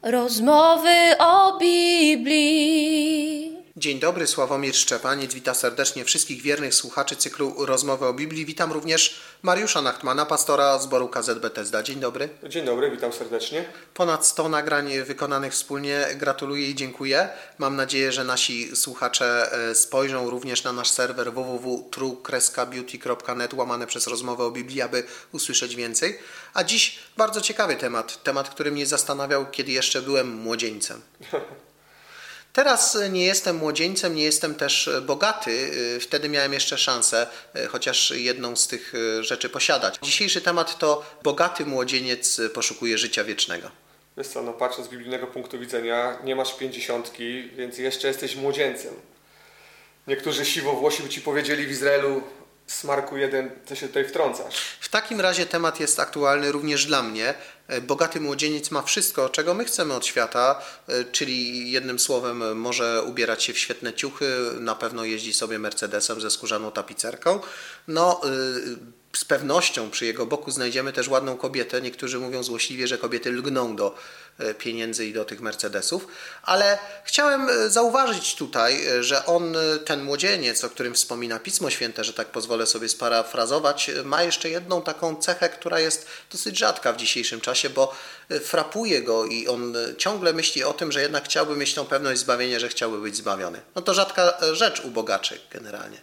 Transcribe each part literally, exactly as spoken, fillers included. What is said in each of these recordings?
Rozmowy o Biblii. Dzień dobry, Sławomir Szczepaniec. Witam serdecznie wszystkich wiernych słuchaczy cyklu Rozmowy o Biblii. Witam również Mariusza Nachtmana, pastora zboru K Z Bethesda. Dzień dobry. Dzień dobry, witam serdecznie. Ponad sto nagrań wykonanych wspólnie. Gratuluję i dziękuję. Mam nadzieję, że nasi słuchacze spojrzą również na nasz serwer w w w kropka true beauty kropka net łamane przez Rozmowę o Biblii, aby usłyszeć więcej. A dziś bardzo ciekawy temat. Temat, który mnie zastanawiał, kiedy jeszcze byłem młodzieńcem. Teraz nie jestem młodzieńcem, nie jestem też bogaty. Wtedy miałem jeszcze szansę chociaż jedną z tych rzeczy posiadać. Dzisiejszy temat to bogaty młodzieniec poszukuje życia wiecznego. Wiesz co, no patrząc z biblijnego punktu widzenia, nie masz pięćdziesiątki, więc jeszcze jesteś młodzieńcem. Niektórzy siwowłosi by ci powiedzieli w Izraelu: smarku jeden, co się tutaj wtrącasz. W takim razie temat jest aktualny również dla mnie. Bogaty młodzieniec ma wszystko, czego my chcemy od świata, czyli jednym słowem może ubierać się w świetne ciuchy, na pewno jeździ sobie Mercedesem ze skórzaną tapicerką. No, z pewnością przy jego boku znajdziemy też ładną kobietę. Niektórzy mówią złośliwie, że kobiety lgną do pieniędzy i do tych Mercedesów, ale chciałem zauważyć tutaj, że on, ten młodzieniec, o którym wspomina Pismo Święte, że tak pozwolę sobie sparafrazować, ma jeszcze jedną taką cechę, która jest dosyć rzadka w dzisiejszym czasie, bo frapuje go i on ciągle myśli o tym, że jednak chciałby mieć tą pewność zbawienia, że chciałby być zbawiony. No to rzadka rzecz u bogaczy generalnie.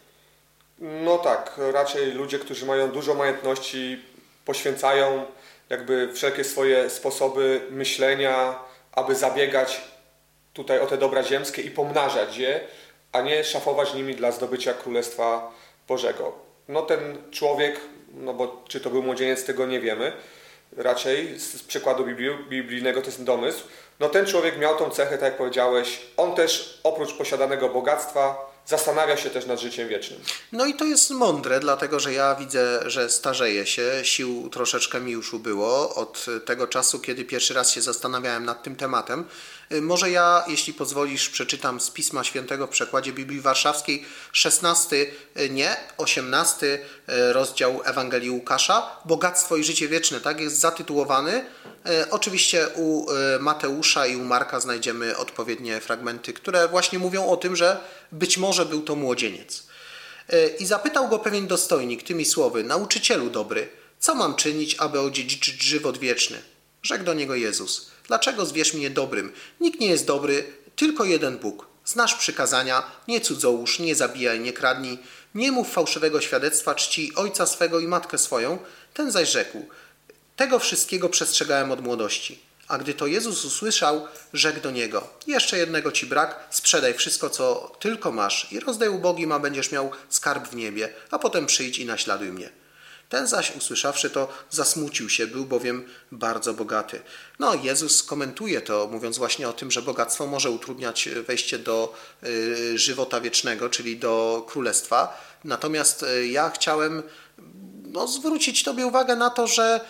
No tak, raczej ludzie, którzy mają dużo majątności, poświęcają jakby wszelkie swoje sposoby myślenia, aby zabiegać tutaj o te dobra ziemskie i pomnażać je, a nie szafować nimi dla zdobycia Królestwa Bożego. No ten człowiek, no bo czy to był młodzieniec, tego nie wiemy, raczej z przykładu biblijnego to jest domysł, no ten człowiek miał tą cechę, tak jak powiedziałeś, on też oprócz posiadanego bogactwa zastanawia się też nad życiem wiecznym. No i to jest mądre, dlatego że ja widzę, że starzeję się, sił troszeczkę mi już ubyło od tego czasu, kiedy pierwszy raz się zastanawiałem nad tym tematem. Może ja, jeśli pozwolisz, przeczytam z Pisma Świętego w przekładzie Biblii Warszawskiej szesnasty, nie, osiemnasty rozdział Ewangelii Łukasza. Bogactwo i życie wieczne, tak jest zatytułowany. Oczywiście u Mateusza i u Marka znajdziemy odpowiednie fragmenty, które właśnie mówią o tym, że być może był to młodzieniec. I zapytał go pewien dostojnik tymi słowy: nauczycielu dobry, co mam czynić, aby odziedziczyć żywot wieczny? Rzekł do niego Jezus: dlaczego zwiesz mnie dobrym? Nikt nie jest dobry, tylko jeden Bóg. Znasz przykazania: nie cudzołóż, nie zabijaj, nie kradnij, nie mów fałszywego świadectwa, czcij ojca swego i matkę swoją. Ten zaś rzekł: tego wszystkiego przestrzegałem od młodości. A gdy to Jezus usłyszał, rzekł do niego: jeszcze jednego ci brak, sprzedaj wszystko, co tylko masz i rozdaj ubogim, a będziesz miał skarb w niebie, a potem przyjdź i naśladuj mnie. Ten zaś, usłyszawszy to, zasmucił się, był bowiem bardzo bogaty. No, Jezus komentuje to, mówiąc właśnie o tym, że bogactwo może utrudniać wejście do y, żywota wiecznego, czyli do królestwa. Natomiast y, ja chciałem no, zwrócić Tobie uwagę na to, że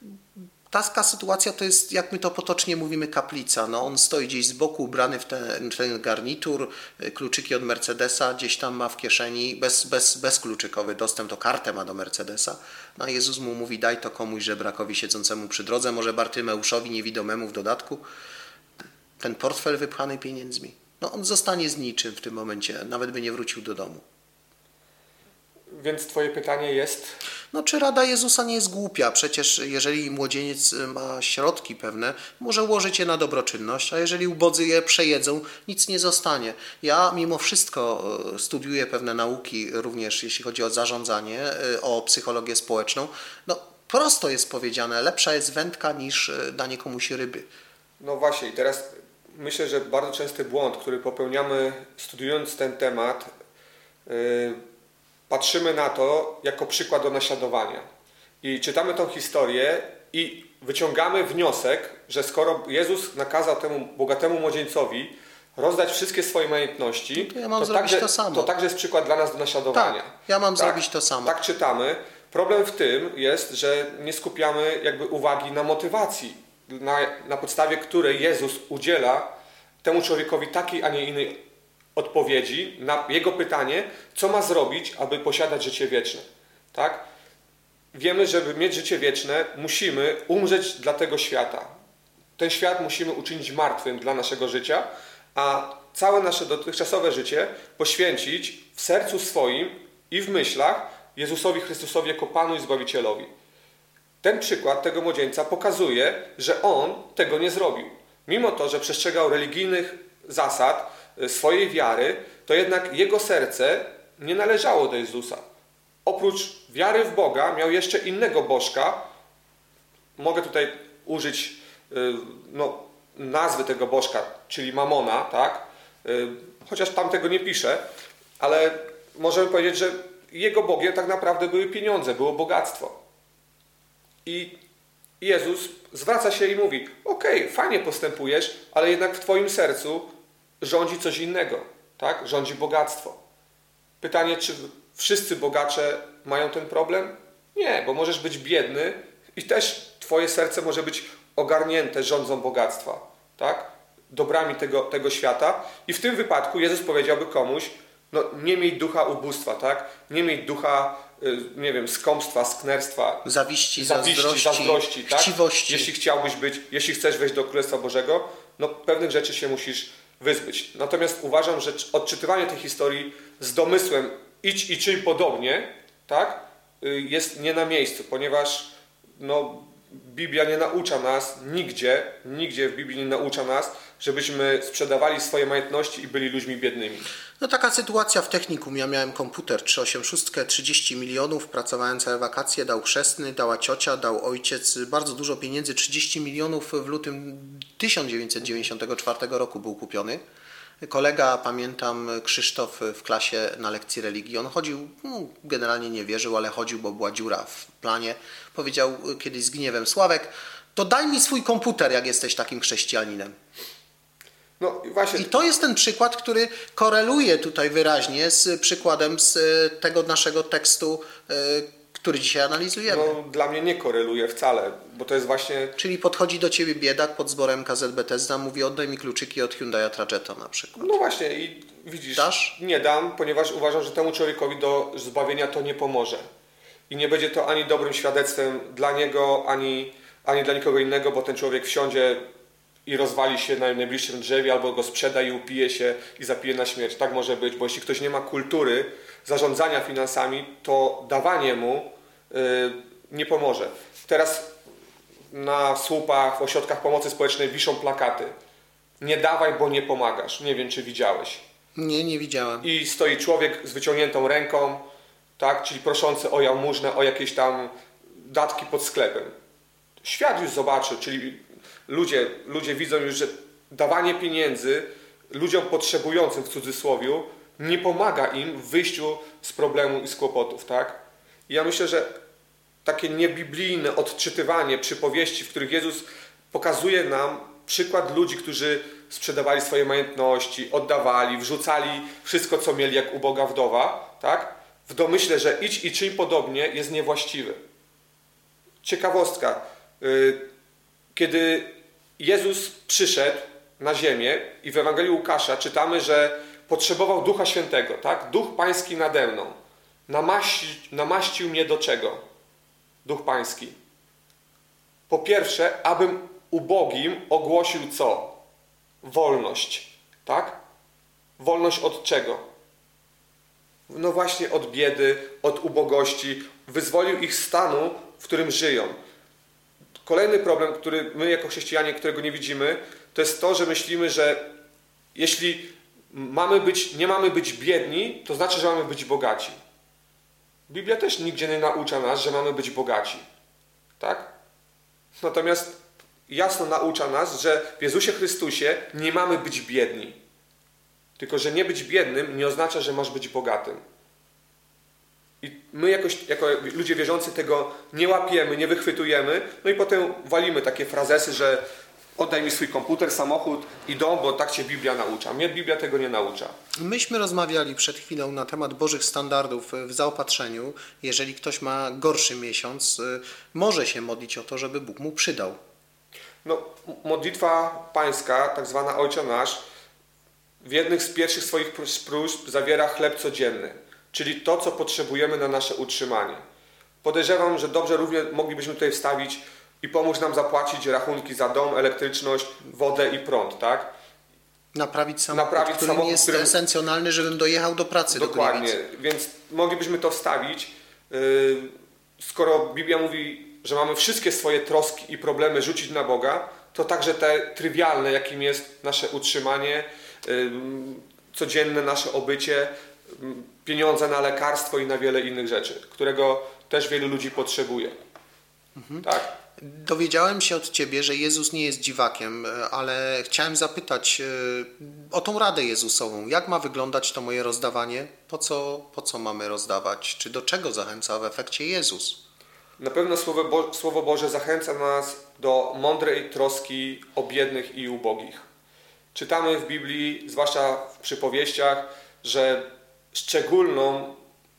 taka sytuacja to jest, jak my to potocznie mówimy, kaplica. No, on stoi gdzieś z boku, ubrany w ten, ten garnitur, kluczyki od Mercedesa gdzieś tam ma w kieszeni, bez, bez, bezkluczykowy dostęp, to kartę ma do Mercedesa. No, a Jezus mu mówi: daj to komuś żebrakowi siedzącemu przy drodze, może Bartymeuszowi niewidomemu w dodatku. Ten portfel wypchany pieniędzmi. No, on zostanie z niczym w tym momencie, nawet by nie wrócił do domu. Więc twoje pytanie jest? No, czy rada Jezusa nie jest głupia? Przecież jeżeli młodzieniec ma środki pewne, może ułożyć je na dobroczynność, a jeżeli ubodzy je przejedzą, nic nie zostanie. Ja mimo wszystko studiuję pewne nauki, również jeśli chodzi o zarządzanie, o psychologię społeczną. No, prosto jest powiedziane, lepsza jest wędka niż danie komuś ryby. No właśnie, i teraz myślę, że bardzo częsty błąd, który popełniamy studiując ten temat, yy, patrzymy na to jako przykład do naśladowania. I czytamy tą historię i wyciągamy wniosek, że skoro Jezus nakazał temu bogatemu młodzieńcowi rozdać wszystkie swoje majątności, to ja mam to, zrobić także, to samo. to także jest przykład dla nas do naśladowania. Tak, ja mam tak, zrobić to samo. Tak czytamy. Problem w tym jest, że nie skupiamy jakby uwagi na motywacji, na, na podstawie której Jezus udziela temu człowiekowi takiej, a nie innej odpowiedzi na jego pytanie, co ma zrobić, aby posiadać życie wieczne. Tak? Wiemy, żeby mieć życie wieczne, musimy umrzeć dla tego świata. ten świat musimy uczynić martwym dla naszego życia, a całe nasze dotychczasowe życie poświęcić w sercu swoim i w myślach Jezusowi Chrystusowi jako Panu i Zbawicielowi. Ten przykład tego młodzieńca pokazuje, że on tego nie zrobił. Mimo to, że przestrzegał religijnych zasad swojej wiary, to jednak jego serce nie należało do Jezusa. Oprócz wiary w Boga miał jeszcze innego bożka. Mogę tutaj użyć no, nazwy tego bożka, czyli Mamona, tak? Chociaż tam tego nie pisze, ale możemy powiedzieć, że jego Bogiem tak naprawdę były pieniądze, było bogactwo. I Jezus zwraca się i mówi: okej, okay, fajnie postępujesz, ale jednak w twoim sercu rządzi coś innego, tak? Rządzi bogactwo. Pytanie, czy wszyscy bogacze mają ten problem? Nie, bo możesz być biedny i też twoje serce może być ogarnięte rządzą bogactwa, tak? Dobrami tego, tego świata. I w tym wypadku Jezus powiedziałby komuś: no nie miej ducha ubóstwa, tak? Nie miej ducha, nie wiem, skąpstwa, sknerstwa, zawiści, zawiści zazdrości, zazdrości, tak? chciwości. Jeśli chciałbyś być, jeśli chcesz wejść do Królestwa Bożego, no pewnych rzeczy się musisz wyzbyć. Natomiast uważam, że odczytywanie tej historii z domysłem idź i czyń podobnie, tak? Jest nie na miejscu, ponieważ no, Biblia nie naucza nas nigdzie, nigdzie w Biblii nie naucza nas, żebyśmy sprzedawali swoje majątności i byli ludźmi biednymi. No taka sytuacja w technikum. Ja miałem komputer trzysta osiemdziesiąt sześć, trzydzieści milionów, pracowałem całe wakacje, dał chrzestny, dała ciocia, dał ojciec, bardzo dużo pieniędzy, trzydzieści milionów w lutym tysiąc dziewięćset dziewięćdziesiątego czwartego roku był kupiony. Kolega, pamiętam, Krzysztof w klasie na lekcji religii, on chodził, no, generalnie nie wierzył, ale chodził, bo była dziura w planie. Powiedział kiedyś z gniewem: Sławek, to daj mi swój komputer, jak jesteś takim chrześcijaninem. No, właśnie. I to jest ten przykład, który koreluje tutaj wyraźnie z przykładem z tego naszego tekstu, który dzisiaj analizujemy. No, dla mnie nie koreluje wcale, bo to jest właśnie... Czyli podchodzi do ciebie biedak pod zborem K Z Bethesda, mówi: oddaj mi kluczyki od Hyundai'a Trajecta na przykład. No właśnie i widzisz, Dasz? Nie dam, ponieważ uważam, że temu człowiekowi do zbawienia to nie pomoże. I nie będzie to ani dobrym świadectwem dla niego, ani, ani dla nikogo innego, bo ten człowiek wsiądzie i rozwali się na najbliższym drzewie, albo go sprzeda i upije się i zapije na śmierć. Tak może być, bo jeśli ktoś nie ma kultury zarządzania finansami, to dawanie mu yy, nie pomoże. Teraz na słupach, w ośrodkach pomocy społecznej wiszą plakaty: nie dawaj, bo nie pomagasz. Nie wiem, czy widziałeś. Nie, nie widziałem. I stoi człowiek z wyciągniętą ręką, tak, czyli proszący o jałmużnę, o jakieś tam datki pod sklepem. Świat już zobaczy, czyli ludzie, ludzie widzą już, że dawanie pieniędzy ludziom potrzebującym, w cudzysłowie, nie pomaga im w wyjściu z problemu i z kłopotów, tak? I ja myślę, że takie niebiblijne odczytywanie przypowieści, w których Jezus pokazuje nam przykład ludzi, którzy sprzedawali swoje majątności, oddawali, wrzucali wszystko, co mieli, jak uboga wdowa, tak? W domyśle, że idź i czyń podobnie, jest niewłaściwy. Ciekawostka. Kiedy Jezus przyszedł na ziemię i w Ewangelii Łukasza czytamy, że potrzebował Ducha Świętego, tak? Duch Pański nade mną. Namaści, namaścił mnie do czego? Duch Pański. Po pierwsze, abym ubogim ogłosił co? Wolność, tak? Wolność od czego? No właśnie od biedy, od ubogości. Wyzwolił ich z stanu, w którym żyją. Kolejny problem, który my jako chrześcijanie, którego nie widzimy, to jest to, że myślimy, że jeśli mamy być, nie mamy być biedni, to znaczy, że mamy być bogaci. Biblia też nigdzie nie naucza nas, że mamy być bogaci. Tak? Natomiast jasno naucza nas, że w Jezusie Chrystusie nie mamy być biedni. Tylko że nie być biednym nie oznacza, że masz być bogatym. I my jakoś, jako ludzie wierzący tego nie łapiemy, nie wychwytujemy, no i potem walimy takie frazesy, że oddaj mi swój komputer, samochód i dom, bo tak cię Biblia naucza. Mnie Biblia tego nie naucza. Myśmy rozmawiali przed chwilą na temat Bożych standardów w zaopatrzeniu. Jeżeli ktoś ma gorszy miesiąc, może się modlić o to, żeby Bóg mu przydał. No, modlitwa pańska, tak zwana Ojcze Nasz, w jednych z pierwszych swoich próśb zawiera chleb codzienny, czyli to, co potrzebujemy na nasze utrzymanie. Podejrzewam, że dobrze również moglibyśmy tutaj wstawić i pomóż nam zapłacić rachunki za dom, elektryczność, wodę i prąd, tak? Naprawić samochód, Naprawić którym samochód, jest którym- esencjonalny, żebym dojechał do pracy. Dokładnie, Do Gliwic. więc moglibyśmy to wstawić. Yy, Skoro Biblia mówi, że mamy wszystkie swoje troski i problemy rzucić na Boga, to także te trywialne, jakim jest nasze utrzymanie, yy, codzienne nasze obycie, yy, pieniądze na lekarstwo i na wiele innych rzeczy, którego też wielu ludzi potrzebuje. Mhm. Tak? Dowiedziałem się od Ciebie, że Jezus nie jest dziwakiem, ale chciałem zapytać e, o tą radę Jezusową. Jak ma wyglądać to moje rozdawanie? Po co, po co mamy rozdawać? Czy do czego zachęca w efekcie Jezus? Na pewno Słowo, Bo- Słowo Boże zachęca nas do mądrej troski o biednych i ubogich. Czytamy w Biblii, zwłaszcza w przypowieściach, że szczególną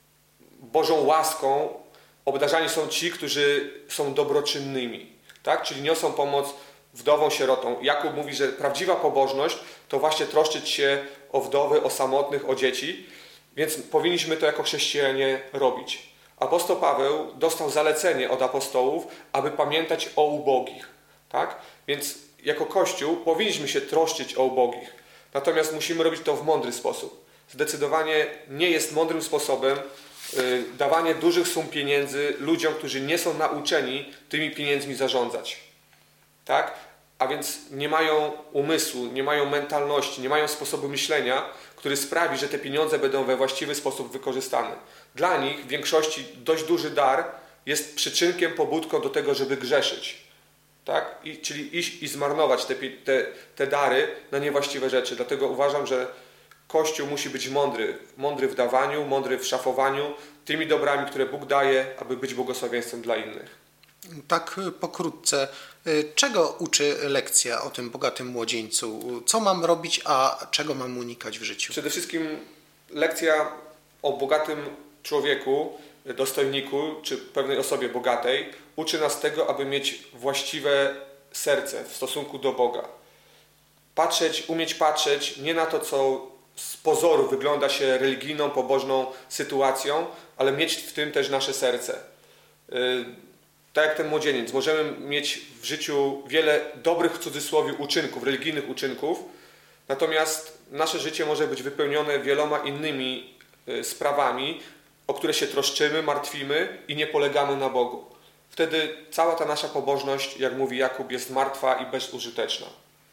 Bożą łaską obdarzani są ci, którzy są dobroczynnymi, tak? Czyli niosą pomoc wdowom, sierotom. Jakub mówi, że prawdziwa pobożność to właśnie troszczyć się o wdowy, o samotnych, o dzieci, więc powinniśmy to jako chrześcijanie robić. Apostoł Paweł dostał zalecenie od apostołów, aby pamiętać o ubogich, tak? Więc jako Kościół powinniśmy się troszczyć o ubogich, natomiast musimy robić to w mądry sposób. Zdecydowanie nie jest mądrym sposobem y, dawanie dużych sum pieniędzy ludziom, którzy nie są nauczeni tymi pieniędzmi zarządzać. Tak? A więc nie mają umysłu, nie mają mentalności, nie mają sposobu myślenia, który sprawi, że te pieniądze będą we właściwy sposób wykorzystane. Dla nich w większości dość duży dar jest przyczynkiem, pobudką do tego, żeby grzeszyć. Tak? I, czyli iść i zmarnować te, pi- te, te dary na niewłaściwe rzeczy. Dlatego uważam, że Kościół musi być mądry. Mądry w dawaniu, mądry w szafowaniu tymi dobrami, które Bóg daje, aby być błogosławieństwem dla innych. Tak pokrótce, czego uczy lekcja o tym bogatym młodzieńcu? Co mam robić, a czego mam unikać w życiu? Przede wszystkim lekcja o bogatym człowieku, dostojniku, czy pewnej osobie bogatej uczy nas tego, aby mieć właściwe serce w stosunku do Boga. Patrzeć, umieć patrzeć nie na to, co z pozoru wygląda się religijną, pobożną sytuacją, ale mieć w tym też nasze serce. Yy, Tak jak ten młodzieniec, możemy mieć w życiu wiele dobrych, w cudzysłowie, uczynków, religijnych uczynków, natomiast nasze życie może być wypełnione wieloma innymi y, sprawami, o które się troszczymy, martwimy i nie polegamy na Bogu. Wtedy cała ta nasza pobożność, jak mówi Jakub, jest martwa i bezużyteczna.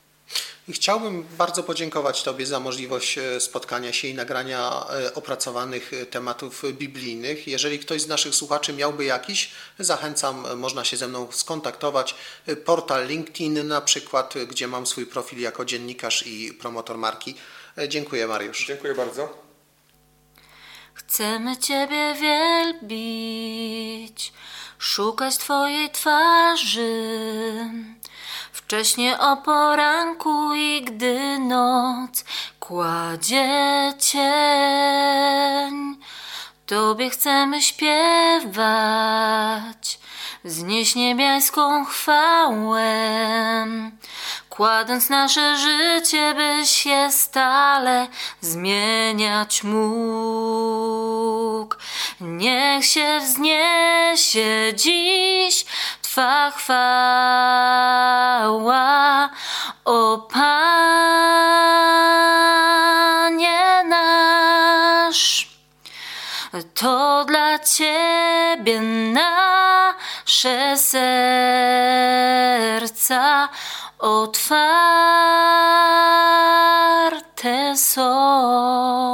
I chciałbym bardzo podziękować Tobie za możliwość spotkania się i nagrania opracowanych tematów biblijnych. Jeżeli ktoś z naszych słuchaczy miałby jakiś, zachęcam, można się ze mną skontaktować. Portal LinkedIn na przykład, gdzie mam swój profil jako dziennikarz i promotor marki. Dziękuję, Mariusz. Dziękuję bardzo. Chcemy Ciebie wielbić, szukać Twojej twarzy. Wcześnie o poranku i gdy noc kładzie cień, Tobie chcemy śpiewać, wznieść niebiańską chwałę, kładąc nasze życie, byś je stale zmieniać mógł. Niech się wzniesie dziś Twa chwała, o Panie nasz. To dla Ciebie nasze serca otwarte są.